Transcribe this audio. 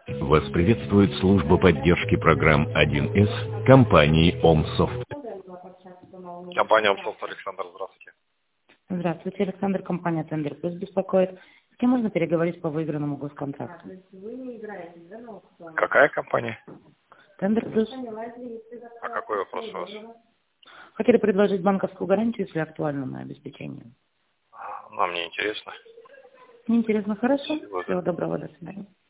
Вас приветствует служба поддержки программ 1С компании OMSoft. Компания OMSoft, Александр, здравствуйте. Здравствуйте, Александр, компания Тендер Плюс беспокоит. С кем можно переговорить по выигранному госконтракту? Какая компания? Тендер Плюс. А какой вопрос у вас? Хотели предложить банковскую гарантию, если актуально на обеспечение. Нам не интересно. Неинтересно, хорошо. Спасибо, да. Всего доброго, до свидания.